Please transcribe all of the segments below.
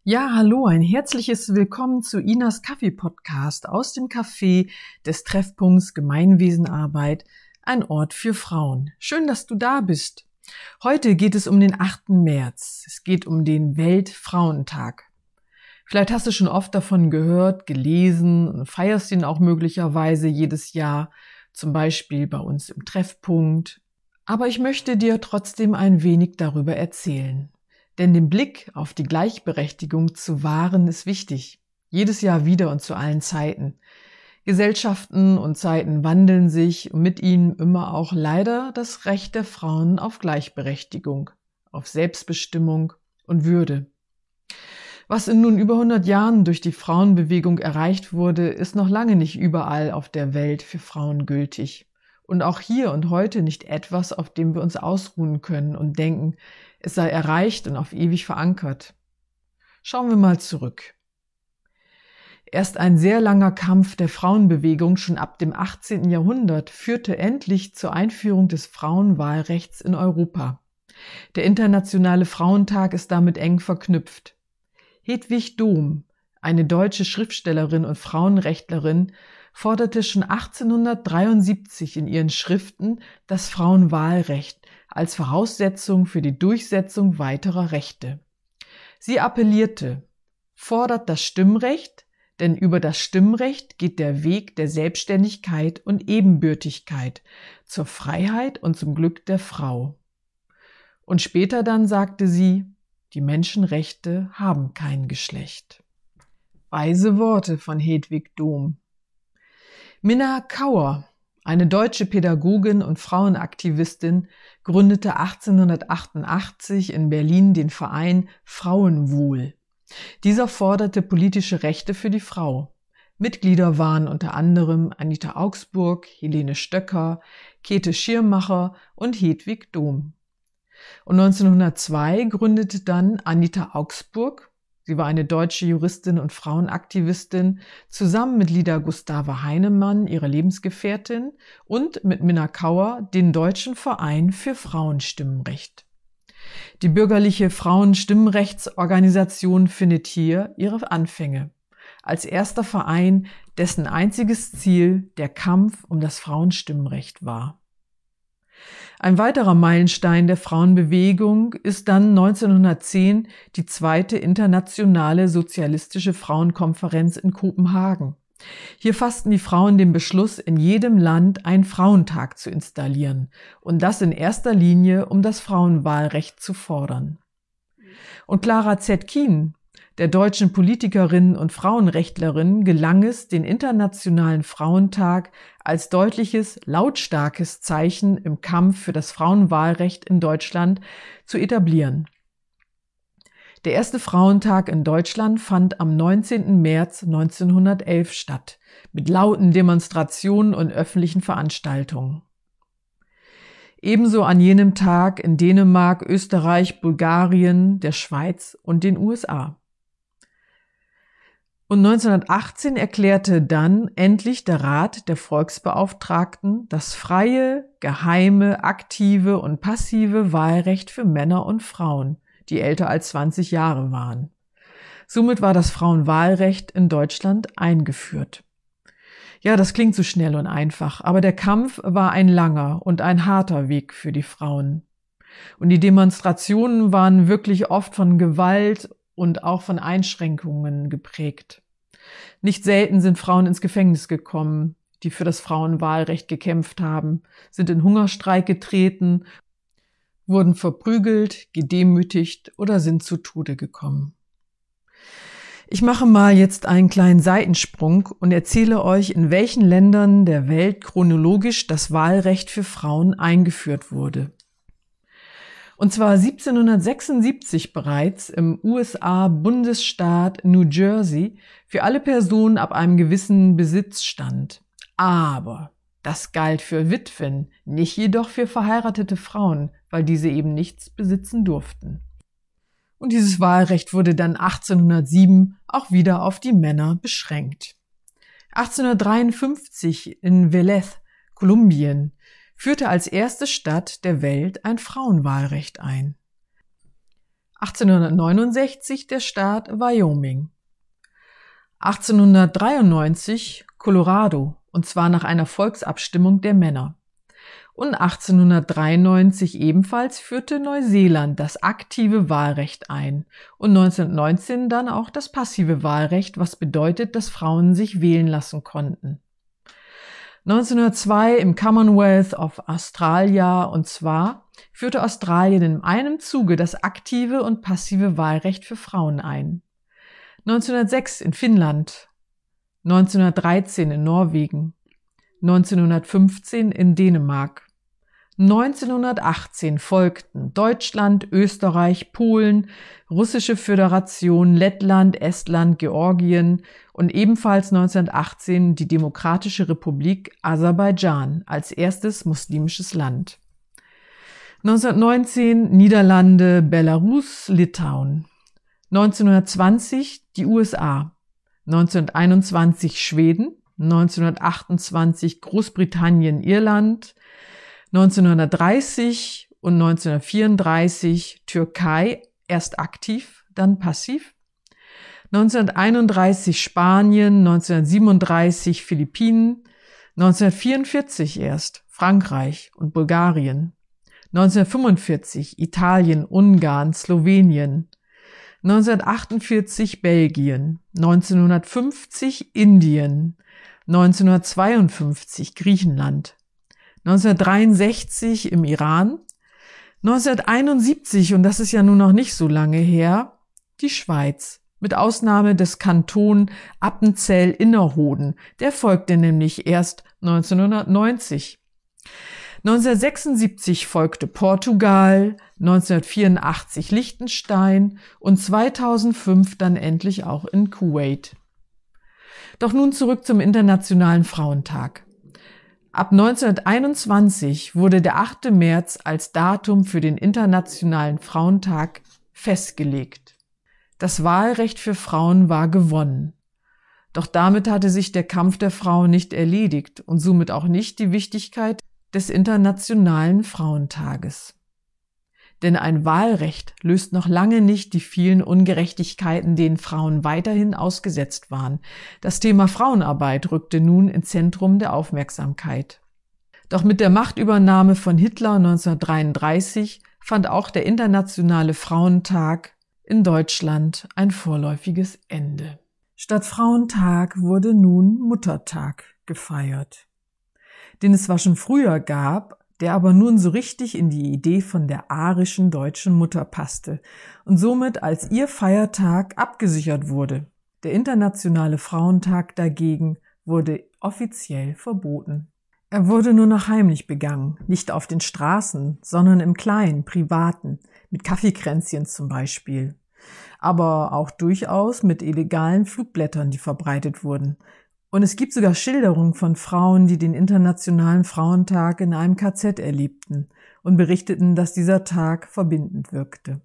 Ja, hallo, ein herzliches Willkommen zu Inas Kaffee-Podcast aus dem Café des Treffpunkts Gemeinwesenarbeit, ein Ort für Frauen. Schön, dass du da bist. Heute geht es um den 8. März. Es geht um den Weltfrauentag. Vielleicht hast du schon oft davon gehört, gelesen und feierst ihn auch möglicherweise jedes Jahr, zum Beispiel bei uns im Treffpunkt. Aber ich möchte dir trotzdem ein wenig darüber erzählen. Denn den Blick auf die Gleichberechtigung zu wahren ist wichtig. Jedes Jahr wieder und zu allen Zeiten. Gesellschaften und Zeiten wandeln sich und mit ihnen immer auch leider das Recht der Frauen auf Gleichberechtigung, auf Selbstbestimmung und Würde. Was in nun über 100 Jahren durch die Frauenbewegung erreicht wurde, ist noch lange nicht überall auf der Welt für Frauen gültig. Und auch hier und heute nicht etwas, auf dem wir uns ausruhen können und denken, es sei erreicht und auf ewig verankert. Schauen wir mal zurück. Erst ein sehr langer Kampf der Frauenbewegung schon ab dem 18. Jahrhundert führte endlich zur Einführung des Frauenwahlrechts in Europa. Der Internationale Frauentag ist damit eng verknüpft. Hedwig Dohm, eine deutsche Schriftstellerin und Frauenrechtlerin, forderte schon 1873 in ihren Schriften das Frauenwahlrecht als Voraussetzung für die Durchsetzung weiterer Rechte. Sie appellierte: Fordert das Stimmrecht, denn über das Stimmrecht geht der Weg der Selbstständigkeit und Ebenbürtigkeit zur Freiheit und zum Glück der Frau. Und später dann sagte sie: Die Menschenrechte haben kein Geschlecht. Weise Worte von Hedwig Dohm. Minna Kauer, eine deutsche Pädagogin und Frauenaktivistin, gründete 1888 in Berlin den Verein Frauenwohl. Dieser forderte politische Rechte für die Frau. Mitglieder waren unter anderem Anita Augsburg, Helene Stöcker, Käthe Schirmacher und Hedwig Dohm. Und 1902 gründete dann Anita Augsburg, sie war eine deutsche Juristin und Frauenaktivistin, zusammen mit Lida Gustava Heinemann, ihrer Lebensgefährtin, und mit Minna Kauer den Deutschen Verein für Frauenstimmrecht. Die bürgerliche Frauenstimmrechtsorganisation findet hier ihre Anfänge, als erster Verein, dessen einziges Ziel der Kampf um das Frauenstimmrecht war. Ein weiterer Meilenstein der Frauenbewegung ist dann 1910 die zweite internationale sozialistische Frauenkonferenz in Kopenhagen. Hier fassten die Frauen den Beschluss, in jedem Land einen Frauentag zu installieren und das in erster Linie, um das Frauenwahlrecht zu fordern. Und Clara Zetkin, der deutschen Politikerin und Frauenrechtlerin, gelang es, den Internationalen Frauentag als deutliches, lautstarkes Zeichen im Kampf für das Frauenwahlrecht in Deutschland zu etablieren. Der erste Frauentag in Deutschland fand am 19. März 1911 statt, mit lauten Demonstrationen und öffentlichen Veranstaltungen. Ebenso an jenem Tag in Dänemark, Österreich, Bulgarien, der Schweiz und den USA. Und 1918 erklärte dann endlich der Rat der Volksbeauftragten das freie, geheime, aktive und passive Wahlrecht für Männer und Frauen, die älter als 20 Jahre waren. Somit war das Frauenwahlrecht in Deutschland eingeführt. Ja, das klingt so schnell und einfach, aber der Kampf war ein langer und ein harter Weg für die Frauen. Und die Demonstrationen waren wirklich oft von Gewalt und auch von Einschränkungen geprägt. Nicht selten sind Frauen ins Gefängnis gekommen, die für das Frauenwahlrecht gekämpft haben, sind in Hungerstreik getreten, wurden verprügelt, gedemütigt oder sind zu Tode gekommen. Ich mache mal jetzt einen kleinen Seitensprung und erzähle euch, in welchen Ländern der Welt chronologisch das Wahlrecht für Frauen eingeführt wurde. Und zwar 1776 bereits im USA-Bundesstaat New Jersey für alle Personen ab einem gewissen Besitzstand. Aber das galt für Witwen, nicht jedoch für verheiratete Frauen, weil diese eben nichts besitzen durften. Und dieses Wahlrecht wurde dann 1807 auch wieder auf die Männer beschränkt. 1853 in Velez, Kolumbien, führte als erste Stadt der Welt ein Frauenwahlrecht ein. 1869 der Staat Wyoming. 1893 Colorado, und zwar nach einer Volksabstimmung der Männer. Und 1893 ebenfalls führte Neuseeland das aktive Wahlrecht ein und 1919 dann auch das passive Wahlrecht, was bedeutet, dass Frauen sich wählen lassen konnten. 1902 im Commonwealth of Australia, und zwar führte Australien in einem Zuge das aktive und passive Wahlrecht für Frauen ein. 1906 in Finnland, 1913 in Norwegen, 1915 in Dänemark. 1918 folgten Deutschland, Österreich, Polen, Russische Föderation, Lettland, Estland, Georgien und ebenfalls 1918 die Demokratische Republik Aserbaidschan als erstes muslimisches Land. 1919 Niederlande, Belarus, Litauen. 1920 die USA. 1921 Schweden. 1928 Großbritannien, Irland. 1930 und 1934 Türkei, erst aktiv, dann passiv. 1931 Spanien, 1937 Philippinen, 1944 erst Frankreich und Bulgarien. 1945 Italien, Ungarn, Slowenien. 1948 Belgien. 1950 Indien. 1952 Griechenland. 1963 im Iran, 1971, und das ist ja nun noch nicht so lange her, die Schweiz, mit Ausnahme des Kanton Appenzell-Innerrhoden, der folgte nämlich erst 1990. 1976 folgte Portugal, 1984 Liechtenstein und 2005 dann endlich auch in Kuwait. Doch nun zurück zum Internationalen Frauentag. Ab 1921 wurde der 8. März als Datum für den Internationalen Frauentag festgelegt. Das Wahlrecht für Frauen war gewonnen. Doch damit hatte sich der Kampf der Frauen nicht erledigt und somit auch nicht die Wichtigkeit des Internationalen Frauentages. Denn ein Wahlrecht löst noch lange nicht die vielen Ungerechtigkeiten, denen Frauen weiterhin ausgesetzt waren. Das Thema Frauenarbeit rückte nun ins Zentrum der Aufmerksamkeit. Doch mit der Machtübernahme von Hitler 1933 fand auch der Internationale Frauentag in Deutschland ein vorläufiges Ende. Statt Frauentag wurde nun Muttertag gefeiert, den es zwar schon früher gab, der aber nun so richtig in die Idee von der arischen deutschen Mutter passte und somit als ihr Feiertag abgesichert wurde. Der Internationale Frauentag dagegen wurde offiziell verboten. Er wurde nur noch heimlich begangen, nicht auf den Straßen, sondern im Kleinen, Privaten, mit Kaffeekränzchen zum Beispiel. Aber auch durchaus mit illegalen Flugblättern, die verbreitet wurden. Und es gibt sogar Schilderungen von Frauen, die den Internationalen Frauentag in einem KZ erlebten und berichteten, dass dieser Tag verbindend wirkte.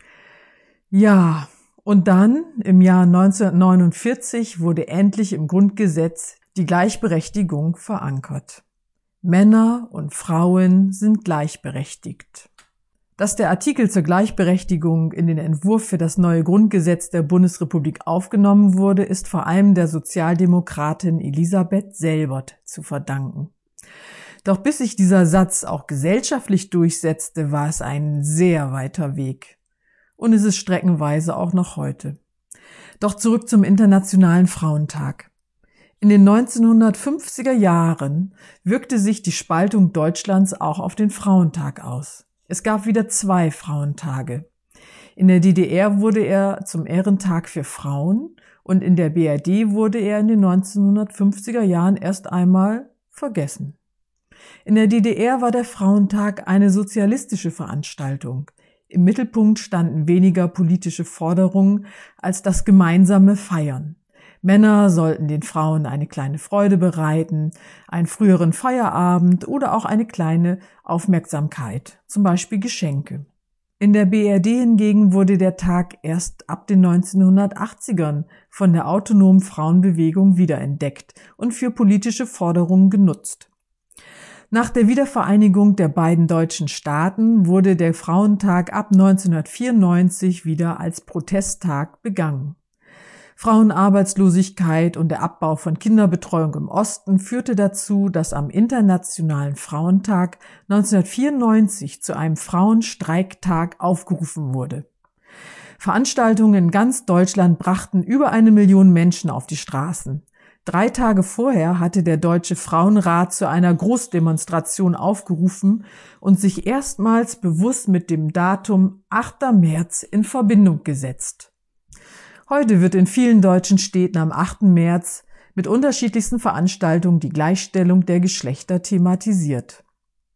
Ja, und dann, im Jahr 1949, wurde endlich im Grundgesetz die Gleichberechtigung verankert. Männer und Frauen sind gleichberechtigt. Dass der Artikel zur Gleichberechtigung in den Entwurf für das neue Grundgesetz der Bundesrepublik aufgenommen wurde, ist vor allem der Sozialdemokratin Elisabeth Selbert zu verdanken. Doch bis sich dieser Satz auch gesellschaftlich durchsetzte, war es ein sehr weiter Weg. Und es ist streckenweise auch noch heute. Doch zurück zum Internationalen Frauentag. In den 1950er Jahren wirkte sich die Spaltung Deutschlands auch auf den Frauentag aus. Es gab wieder 2 Frauentage. In der DDR wurde er zum Ehrentag für Frauen und in der BRD wurde er in den 1950er Jahren erst einmal vergessen. In der DDR war der Frauentag eine sozialistische Veranstaltung. Im Mittelpunkt standen weniger politische Forderungen als das gemeinsame Feiern. Männer sollten den Frauen eine kleine Freude bereiten, einen früheren Feierabend oder auch eine kleine Aufmerksamkeit, zum Beispiel Geschenke. In der BRD hingegen wurde der Tag erst ab den 1980ern von der autonomen Frauenbewegung wiederentdeckt und für politische Forderungen genutzt. Nach der Wiedervereinigung der beiden deutschen Staaten wurde der Frauentag ab 1994 wieder als Protesttag begangen. Frauenarbeitslosigkeit und der Abbau von Kinderbetreuung im Osten führte dazu, dass am Internationalen Frauentag 1994 zu einem Frauenstreiktag aufgerufen wurde. Veranstaltungen in ganz Deutschland brachten über 1 Million Menschen auf die Straßen. 3 Tage vorher hatte der Deutsche Frauenrat zu einer Großdemonstration aufgerufen und sich erstmals bewusst mit dem Datum 8. März in Verbindung gesetzt. Heute wird in vielen deutschen Städten am 8. März mit unterschiedlichsten Veranstaltungen die Gleichstellung der Geschlechter thematisiert.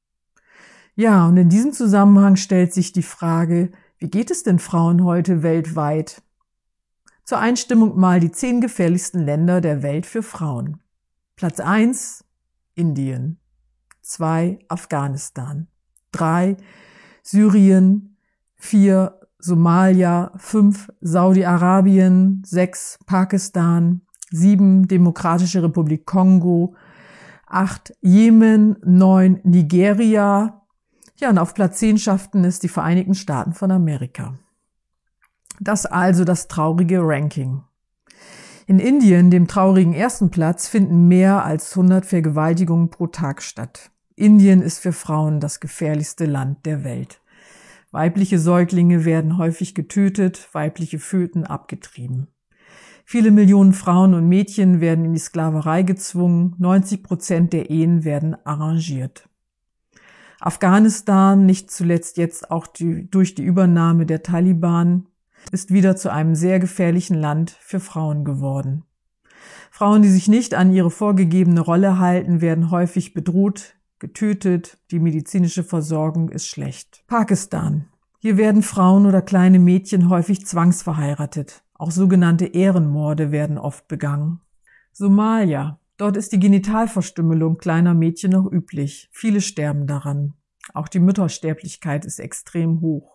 Ja, und in diesem Zusammenhang stellt sich die Frage, wie geht es den Frauen heute weltweit? Zur Einstimmung mal die 10 gefährlichsten Länder der Welt für Frauen. Platz 1, Indien. 2, Afghanistan. 3, Syrien. 4, Somalia. 5, Saudi-Arabien. 6, Pakistan. 7, Demokratische Republik Kongo. 8, Jemen. 9, Nigeria. Ja, und auf Platz 10 schafften es die Vereinigten Staaten von Amerika. Das also das traurige Ranking. In Indien, dem traurigen 1. Platz, finden mehr als 100 Vergewaltigungen pro Tag statt. Indien ist für Frauen das gefährlichste Land der Welt. Weibliche Säuglinge werden häufig getötet, weibliche Föten abgetrieben. Viele Millionen Frauen und Mädchen werden in die Sklaverei gezwungen, 90% der Ehen werden arrangiert. Afghanistan, nicht zuletzt jetzt auch durch die Übernahme der Taliban, ist wieder zu einem sehr gefährlichen Land für Frauen geworden. Frauen, die sich nicht an ihre vorgegebene Rolle halten, werden häufig bedroht, getötet, die medizinische Versorgung ist schlecht. Pakistan. Hier werden Frauen oder kleine Mädchen häufig zwangsverheiratet. Auch sogenannte Ehrenmorde werden oft begangen. Somalia. Dort ist die Genitalverstümmelung kleiner Mädchen noch üblich. Viele sterben daran. Auch die Müttersterblichkeit ist extrem hoch.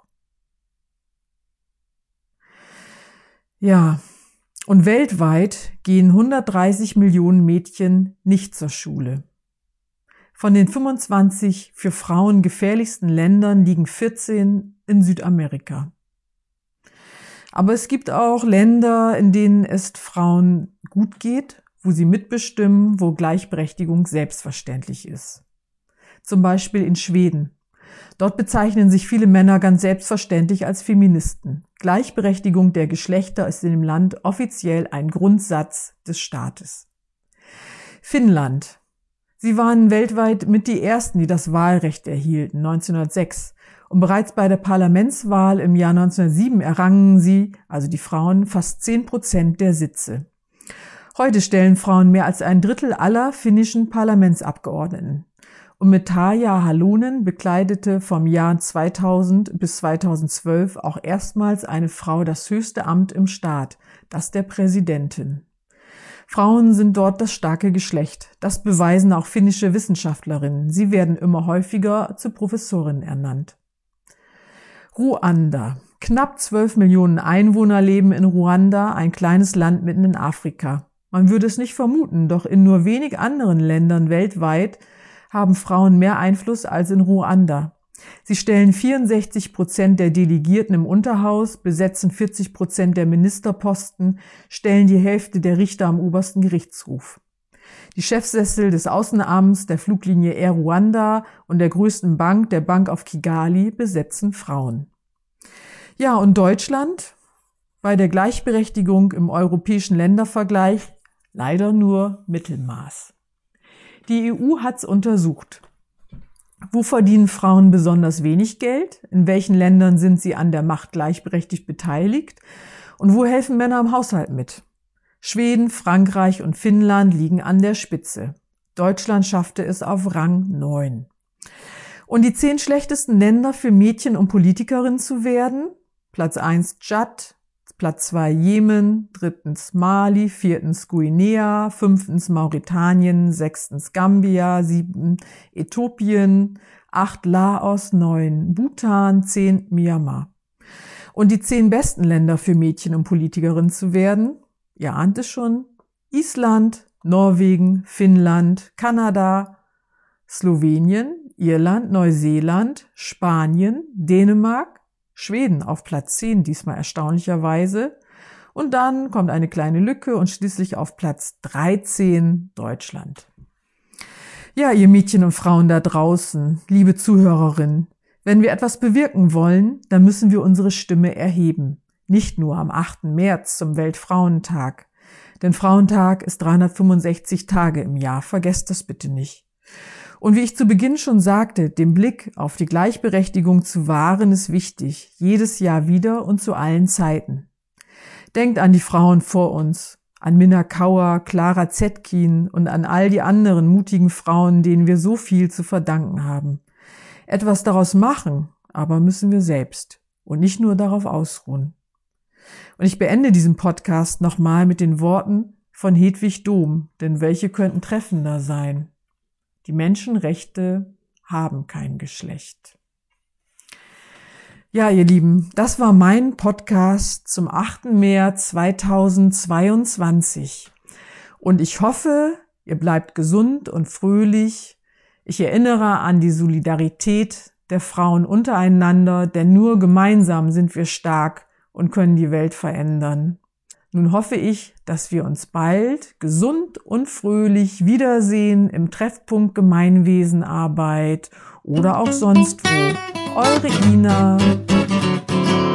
Ja, und weltweit gehen 130 Millionen Mädchen nicht zur Schule. Von den 25 für Frauen gefährlichsten Ländern liegen 14 in Südamerika. Aber es gibt auch Länder, in denen es Frauen gut geht, wo sie mitbestimmen, wo Gleichberechtigung selbstverständlich ist. Zum Beispiel in Schweden. Dort bezeichnen sich viele Männer ganz selbstverständlich als Feministen. Gleichberechtigung der Geschlechter ist in dem Land offiziell ein Grundsatz des Staates. Finnland. Sie waren weltweit mit die ersten, die das Wahlrecht erhielten, 1906. Und bereits bei der Parlamentswahl im Jahr 1907 errangen sie, also die Frauen, fast 10% der Sitze. Heute stellen Frauen mehr als 1/3 aller finnischen Parlamentsabgeordneten. Und mit Tarja Halonen bekleidete vom Jahr 2000 bis 2012 auch erstmals eine Frau das höchste Amt im Staat, das der Präsidentin. Frauen sind dort das starke Geschlecht. Das beweisen auch finnische Wissenschaftlerinnen. Sie werden immer häufiger zu Professorinnen ernannt. Ruanda. Knapp 12 Millionen Einwohner leben in Ruanda, ein kleines Land mitten in Afrika. Man würde es nicht vermuten, doch in nur wenig anderen Ländern weltweit haben Frauen mehr Einfluss als in Ruanda. Sie stellen 64% der Delegierten im Unterhaus, besetzen 40% der Ministerposten, stellen die Hälfte der Richter am obersten Gerichtshof. Die Chefsessel des Außenamts, der Fluglinie Air Rwanda und der größten Bank, der Bank of Kigali, besetzen Frauen. Ja, und Deutschland? Bei der Gleichberechtigung im europäischen Ländervergleich leider nur Mittelmaß. Die EU hat's untersucht. Wo verdienen Frauen besonders wenig Geld? In welchen Ländern sind sie an der Macht gleichberechtigt beteiligt? Und wo helfen Männer im Haushalt mit? Schweden, Frankreich und Finnland liegen an der Spitze. Deutschland schaffte es auf Rang 9. Und die 10 schlechtesten Länder für Mädchen und Politikerinnen zu werden? Platz 1 Tschad, Platz 2 Jemen, 3. Mali, 4. Guinea, 5. Mauretanien, 6. Gambia, 7. Äthiopien, 8. Laos, 9. Bhutan, 10. Myanmar. Und die 10 besten Länder für Mädchen und Politikerinnen zu werden? Ihr ahnt es schon. Island, Norwegen, Finnland, Kanada, Slowenien, Irland, Neuseeland, Spanien, Dänemark, Schweden auf Platz 10, diesmal erstaunlicherweise. Und dann kommt eine kleine Lücke und schließlich auf Platz 13 Deutschland. Ja, ihr Mädchen und Frauen da draußen, liebe Zuhörerinnen, wenn wir etwas bewirken wollen, dann müssen wir unsere Stimme erheben. Nicht nur am 8. März zum Weltfrauentag. Denn Frauentag ist 365 Tage im Jahr, vergesst das bitte nicht. Und wie ich zu Beginn schon sagte, den Blick auf die Gleichberechtigung zu wahren ist wichtig, jedes Jahr wieder und zu allen Zeiten. Denkt an die Frauen vor uns, an Minna Kauer, Clara Zetkin und an all die anderen mutigen Frauen, denen wir so viel zu verdanken haben. Etwas daraus machen, aber müssen wir selbst und nicht nur darauf ausruhen. Und ich beende diesen Podcast nochmal mit den Worten von Hedwig Dohm, denn welche könnten treffender sein? Die Menschenrechte haben kein Geschlecht. Ja, ihr Lieben, das war mein Podcast zum 8. März 2022. Und ich hoffe, ihr bleibt gesund und fröhlich. Ich erinnere an die Solidarität der Frauen untereinander, denn nur gemeinsam sind wir stark und können die Welt verändern. Nun hoffe ich, dass wir uns bald gesund und fröhlich wiedersehen im Treffpunkt Gemeinwesenarbeit oder auch sonst wo. Eure Ina.